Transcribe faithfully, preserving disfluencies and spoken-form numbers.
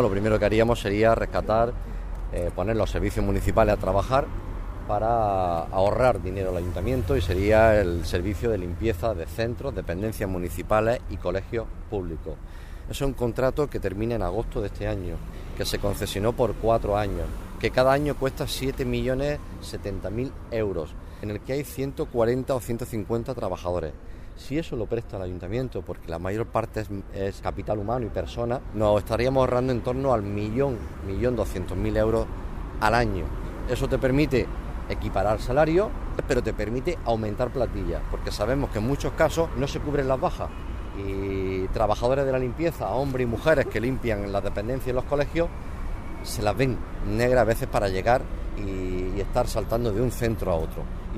lo primero que haríamos sería rescatar, eh, poner los servicios municipales a trabajar para ahorrar dinero al ayuntamiento, y sería el servicio de limpieza de centros, dependencias municipales y colegios públicos. Eso es un contrato que termina en agosto de este año, que se concesionó por cuatro años, que cada año cuesta siete millones setenta mil euros, en el que hay ciento cuarenta o ciento cincuenta trabajadores. Si eso lo presta el ayuntamiento, porque la mayor parte es, es capital humano y personas, nos estaríamos ahorrando en torno al millón, millón doscientos mil euros al año. Eso te permite equiparar salario, pero te permite aumentar plantillas, porque sabemos que en muchos casos no se cubren las bajas, y trabajadores de la limpieza, hombres y mujeres que limpian en las dependencias y los colegios, se las ven negras a veces para llegar y, y estar saltando de un centro a otro.